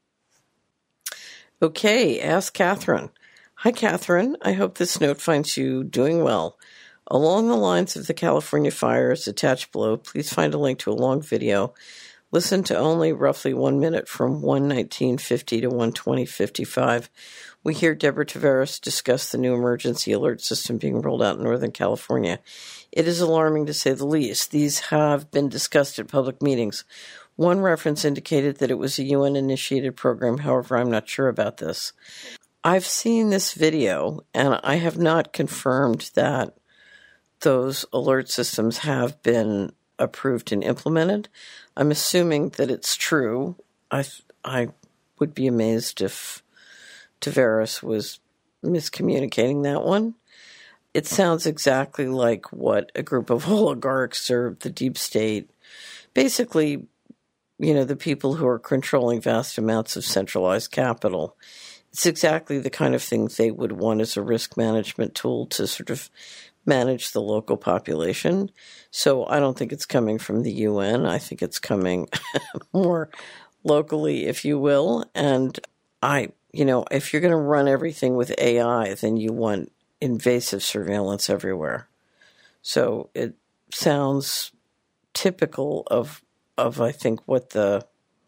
Okay, Ask Catherine. Hi, Catherine. I hope this note finds you doing well. Along the lines of the California fires attached below, please find a link to a long video. Listen to only roughly 1 minute from 1:19:50 to 1:20:55. We hear Deborah Tavares discuss the new emergency alert system being rolled out in Northern California. It is alarming to say the least. These have been discussed at public meetings. One reference indicated that it was a UN-initiated program. However, I'm not sure about this. I've seen this video, and I have not confirmed that those alert systems have been approved and implemented. I'm assuming that it's true. I would be amazed if Tavares was miscommunicating that one. It sounds exactly like what a group of oligarchs or the deep state, basically, the people who are controlling vast amounts of centralized capital. It's exactly the kind of thing they would want as a risk management tool to sort of manage the local population. So I don't think it's coming from the UN. I think it's coming more locally, if you will. And if you're going to run everything with AI, then you want invasive surveillance everywhere. So it sounds typical of I think what the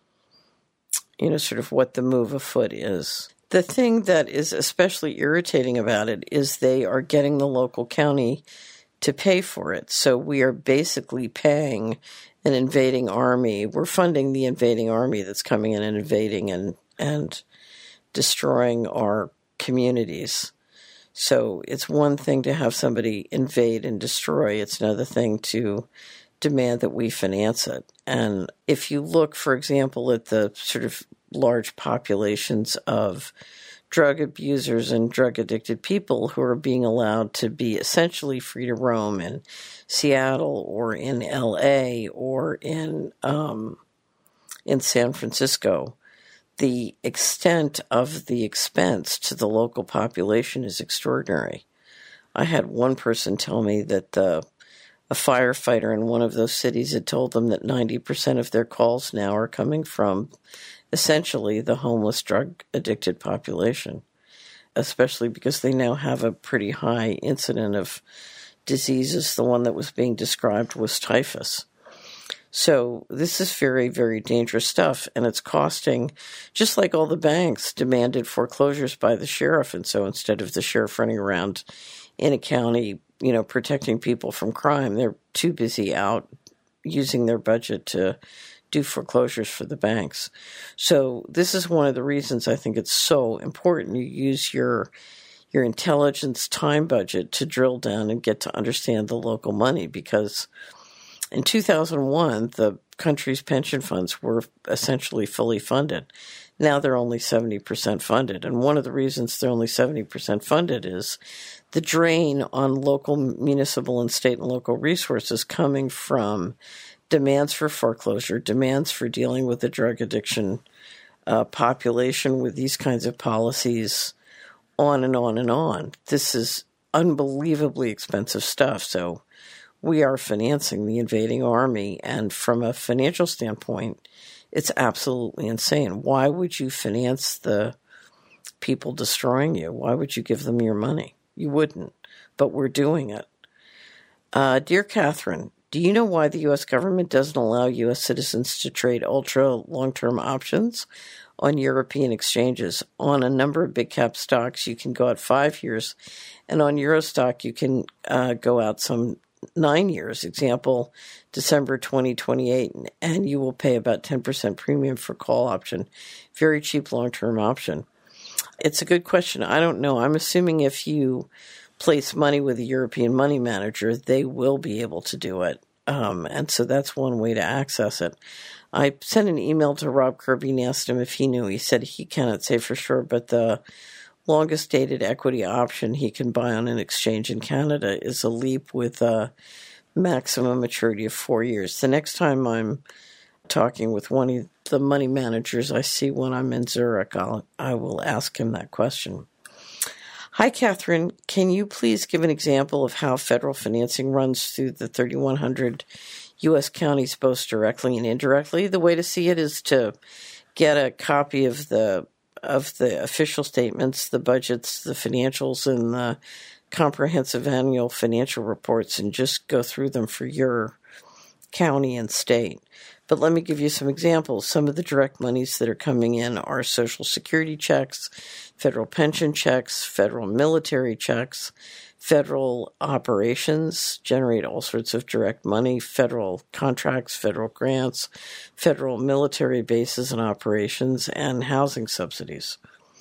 what the move afoot is. The thing that is especially irritating about it is they are getting the local county to pay for it. So we are basically paying an invading army. We're funding the invading army that's coming in and invading and destroying our communities. So it's one thing to have somebody invade and destroy. It's another thing to demand that we finance it. And if you look, for example, at the sort of large populations of drug abusers and drug-addicted people who are being allowed to be essentially free to roam in Seattle or in LA or in San Francisco, the extent of the expense to the local population is extraordinary. I had one person tell me that a firefighter in one of those cities had told them that 90% of their calls now are coming from essentially the homeless, drug-addicted population, especially because they now have a pretty high incident of diseases. The one that was being described was typhus. So this is very, very dangerous stuff, and it's costing, just like all the banks demanded foreclosures by the sheriff, and so instead of the sheriff running around in a county, protecting people from crime, they're too busy out using their budget to do foreclosures for the banks. So this is one of the reasons I think it's so important you use your intelligence time budget to drill down and get to understand the local money, because in 2001, the country's pension funds were essentially fully funded. Now they're only 70% funded. And one of the reasons they're only 70% funded is the drain on local, municipal, and state and local resources coming from demands for foreclosure, demands for dealing with the drug addiction population with these kinds of policies, on and on and on. This is unbelievably expensive stuff. So we are financing the invading army, and from a financial standpoint, it's absolutely insane. Why would you finance the people destroying you. Why would you give them your money? You wouldn't, but we're doing it. Dear Catherine, do you know why the U.S. government doesn't allow U.S. citizens to trade ultra long-term options on European exchanges? On a number of big cap stocks, you can go out 5 years, and on Eurostock, you can go out some 9 years. Example, December 2028, and you will pay about 10% premium for call option. Very cheap long-term option. It's a good question. I don't know. I'm assuming if you place money with a European money manager, they will be able to do it. And so that's one way to access it. I sent an email to Rob Kirby and asked him if he knew. He said he cannot say for sure, but the longest dated equity option he can buy on an exchange in Canada is a LEAP with a maximum maturity of 4 years. The next time I'm talking with one of the money managers I see when I'm in Zurich, I will ask him that question. Hi, Catherine. Can you please give an example of how federal financing runs through the 3,100 U.S. counties, both directly and indirectly? The way to see it is to get a copy of the official statements, the budgets, the financials, and the comprehensive annual financial reports, and just go through them for your county and state. But let me give you some examples. Some of the direct monies that are coming in are Social Security checks, federal pension checks, federal military checks, federal operations generate all sorts of direct money, federal contracts, federal grants, federal military bases and operations, and housing subsidies.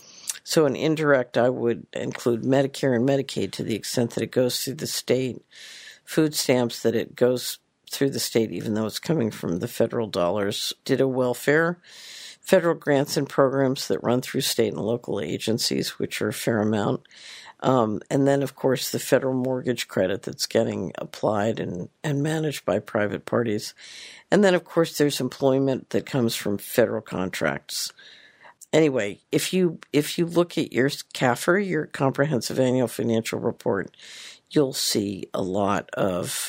So in indirect, I would include Medicare and Medicaid to the extent that it goes through the state, food stamps that it goes through the state, even though it's coming from the federal dollars, ditto welfare, federal grants and programs that run through state and local agencies, which are a fair amount. And then, of course, the federal mortgage credit that's getting applied and managed by private parties. And then, of course, there's employment that comes from federal contracts. Anyway, if you look at your CAFR, your Comprehensive Annual Financial Report, you'll see a lot of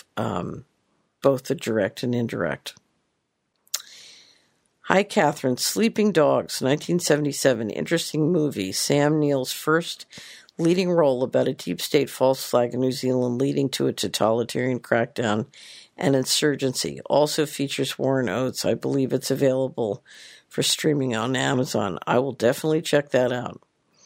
both the direct and indirect. Hi, Catherine. Sleeping Dogs, 1977. Interesting movie. Sam Neill's first leading role about a deep state false flag in New Zealand leading to a totalitarian crackdown and insurgency. Also features Warren Oates. I believe it's available for streaming on Amazon. I will definitely check that out.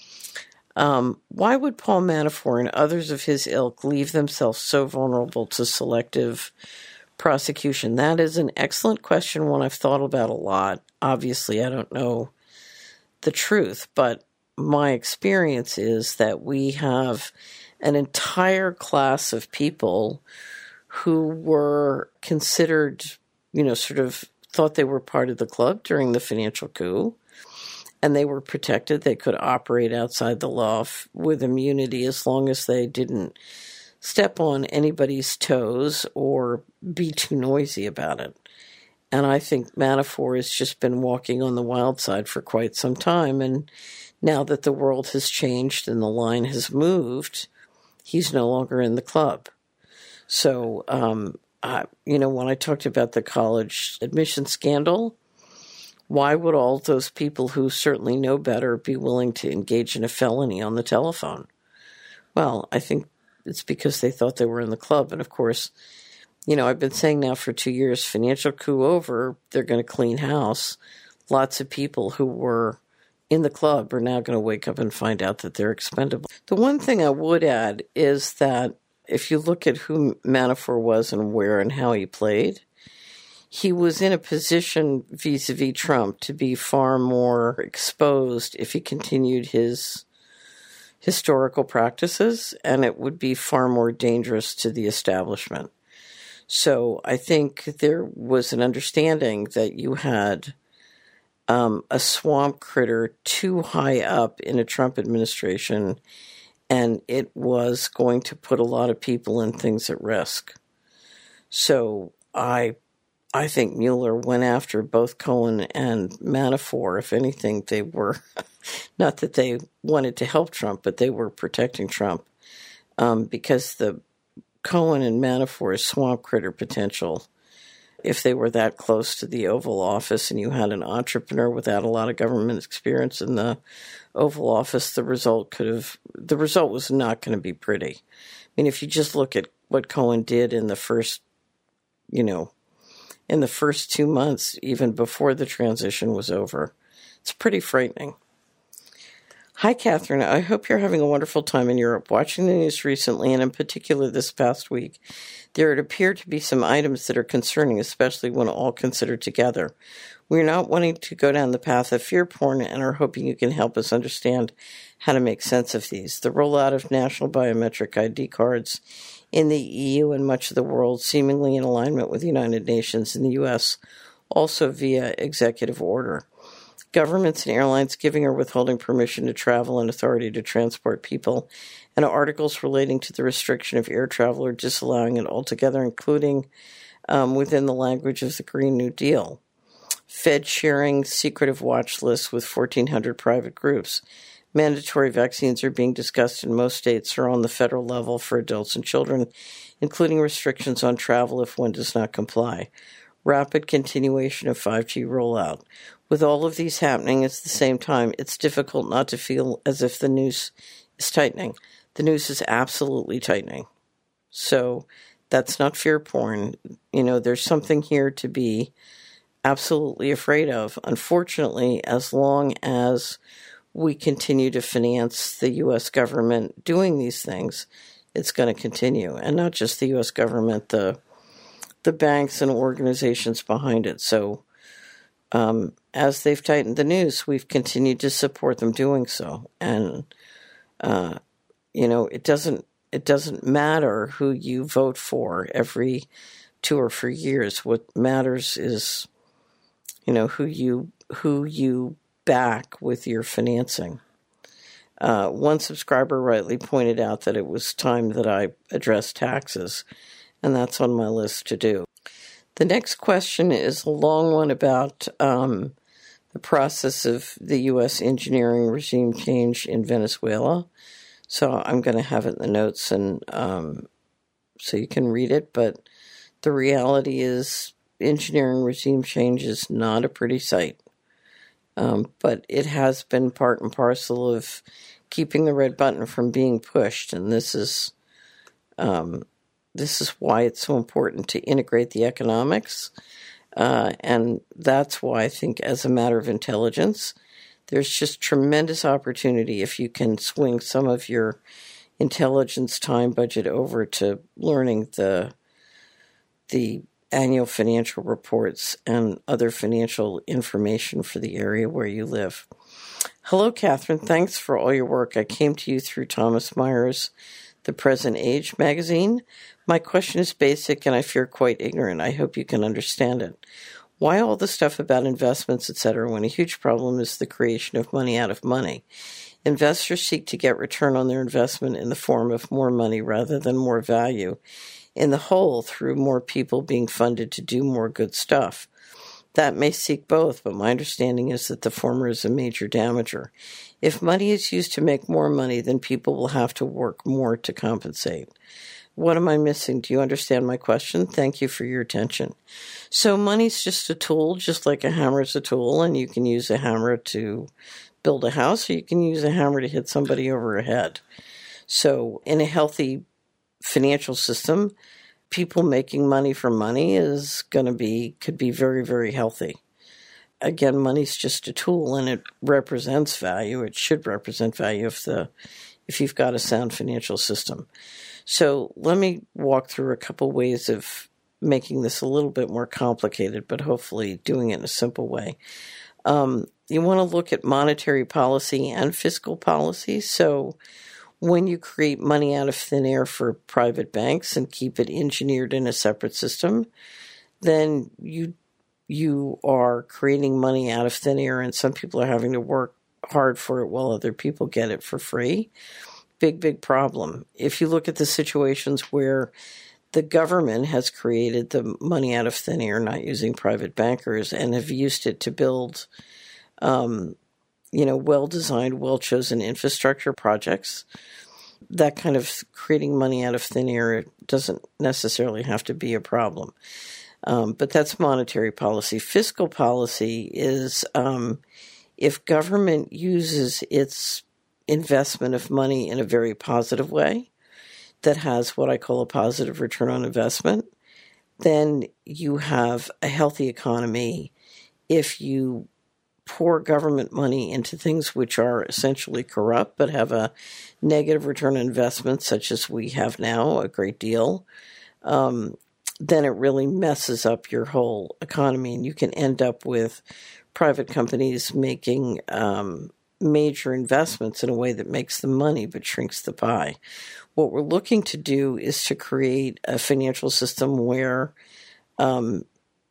Why would Paul Manafort and others of his ilk leave themselves so vulnerable to selective prosecution? That is an excellent question, one I've thought about a lot. Obviously, I don't know the truth, but my experience is that we have an entire class of people who were considered, sort of thought they were part of the club during the financial coup, and they were protected. They could operate outside the law with immunity as long as they didn't step on anybody's toes or be too noisy about it. And I think Manafort has just been walking on the wild side for quite some time. And now that the world has changed and the line has moved, he's no longer in the club. So, when I talked about the college admission scandal, why would all those people who certainly know better be willing to engage in a felony on the telephone? Well, I think it's because they thought they were in the club. And of course, I've been saying now for 2 years, financial coup over, they're going to clean house. Lots of people who were in the club are now going to wake up and find out that they're expendable. The one thing I would add is that if you look at who Manafort was and where and how he played, he was in a position vis-a-vis Trump to be far more exposed if he continued his historical practices, and it would be far more dangerous to the establishment. So I think there was an understanding that you had a swamp critter too high up in a Trump administration, and it was going to put a lot of people and things at risk. So I think Mueller went after both Cohen and Manafort. If anything, they were, not that they wanted to help Trump, but they were protecting Trump because the Cohen and Manafort's swamp critter potential if they were that close to the Oval Office and you had an entrepreneur without a lot of government experience in the Oval Office, the result was not going to be pretty. I mean, if you just look at what Cohen did in the first 2 months, even before the transition was over, it's pretty frightening. Hi, Catherine. I hope you're having a wonderful time in Europe. Watching the news recently, and in particular this past week, there would appear to be some items that are concerning, especially when all considered together. We're not wanting to go down the path of fear porn and are hoping you can help us understand how to make sense of these. The rollout of national biometric ID cards in the EU and much of the world, seemingly in alignment with the United Nations and the U.S., also via executive order. Governments and airlines giving or withholding permission to travel and authority to transport people, and articles relating to the restriction of air travel or disallowing it altogether, including within the language of the Green New Deal. Fed sharing secretive watch lists with 1,400 private groups. Mandatory vaccines are being discussed in most states or on the federal level for adults and children, including restrictions on travel if one does not comply. Rapid continuation of 5G rollout. With all of these happening at the same time, it's difficult not to feel as if the noose is tightening. The noose is absolutely tightening. So that's not fear porn. There's something here to be absolutely afraid of. Unfortunately, as long as we continue to finance the U.S. government doing these things, it's going to continue. And not just the U.S. government, the banks and organizations behind it. So as they've tightened the noose, we've continued to support them doing so. And, it doesn't matter who you vote for every 2 or 4 years. What matters is, who you back with your financing. One subscriber rightly pointed out that it was time that I address taxes, and that's on my list to do. The next question is a long one about the process of the U.S. engineering regime change in Venezuela. So I'm going to have it in the notes and so you can read it. But the reality is engineering regime change is not a pretty sight. But it has been part and parcel of keeping the red button from being pushed. And this is why it's so important to integrate the economics. And that's why I think as a matter of intelligence, there's just tremendous opportunity if you can swing some of your intelligence time budget over to learning the annual financial reports and other financial information for the area where you live. Hello, Catherine. Thanks for all your work. I came to you through Thomas Meyer's The Present Age magazine. My question is basic and I fear quite ignorant. I hope you can understand it. Why all the stuff about investments, etc., when a huge problem is the creation of money out of money? Investors seek to get return on their investment in the form of more money rather than more value in the whole through more people being funded to do more good stuff. That may seek both, but my understanding is that the former is a major damager. If money is used to make more money, then people will have to work more to compensate. What am I missing? Do you understand my question? Thank you for your attention. So money's just a tool, just like a hammer is a tool, and you can use a hammer to build a house, or you can use a hammer to hit somebody over the head. So in a healthy financial system, people making money for money could be very, very healthy. Again, money's just a tool and it represents value. It should represent value if you've got a sound financial system. So let me walk through a couple ways of making this a little bit more complicated, but hopefully doing it in a simple way. You want to look at monetary policy and fiscal policy. So when you create money out of thin air for private banks and keep it engineered in a separate system, then you are creating money out of thin air, and some people are having to work hard for it while other people get it for free. Big problem. If you look at the situations where the government has created the money out of thin air, not using private bankers, and have used it to build well-designed, well-chosen infrastructure projects, that kind of creating money out of thin air doesn't necessarily have to be a problem. But that's monetary policy. Fiscal policy is if government uses its investment of money in a very positive way that has what I call a positive return on investment, then you have a healthy economy. If you pour government money into things which are essentially corrupt but have a negative return on investment, such as we have now a great deal, then it really messes up your whole economy, and you can end up with private companies making major investments in a way that makes them money but shrinks the pie. What we're looking to do is to create a financial system where the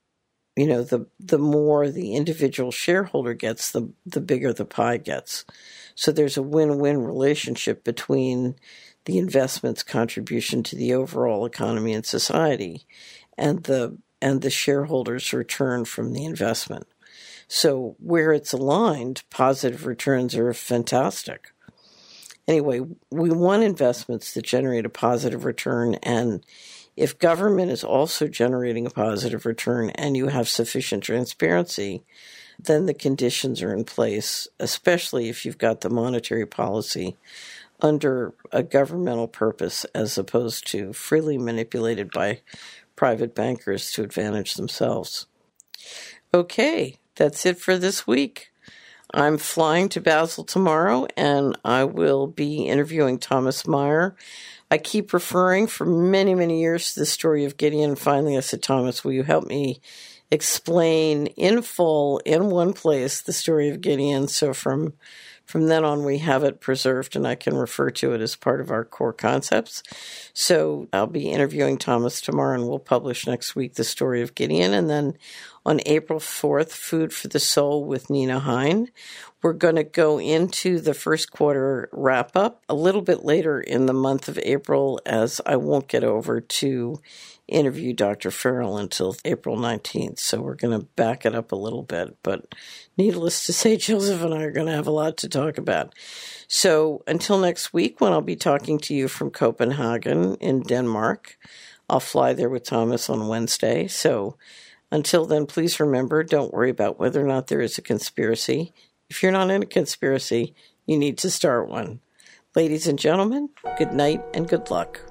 more the individual shareholder gets, the bigger the pie gets. So there's a win-win relationship between the investment's contribution to the overall economy and society and the shareholder's return from the investment. So where it's aligned, positive returns are fantastic. Anyway, we want investments that generate a positive return, and if government is also generating a positive return and you have sufficient transparency, then the conditions are in place, especially if you've got the monetary policy under a governmental purpose as opposed to freely manipulated by private bankers to advantage themselves. Okay, that's it for this week. I'm flying to Basel tomorrow, and I will be interviewing Thomas Meyer. I keep referring for many, many years to the story of Gideon. Finally, I said, Thomas, will you help me explain in full, in one place, the story of Gideon? So from then on, we have it preserved, and I can refer to it as part of our core concepts. So I'll be interviewing Thomas tomorrow, and we'll publish next week the story of Gideon. And then on April 4th, Food for the Soul with Nina Hine. We're going to go into the first quarter wrap-up a little bit later in the month of April, as I won't get over to interview Dr. Farrell until April 19th. So we're going to back it up a little bit. But needless to say, Joseph and I are going to have a lot to talk about. So until next week, when I'll be talking to you from Copenhagen in Denmark, I'll fly there with Thomas on Wednesday. So until then, please remember, don't worry about whether or not there is a conspiracy. If you're not in a conspiracy, you need to start one. Ladies and gentlemen, good night and good luck.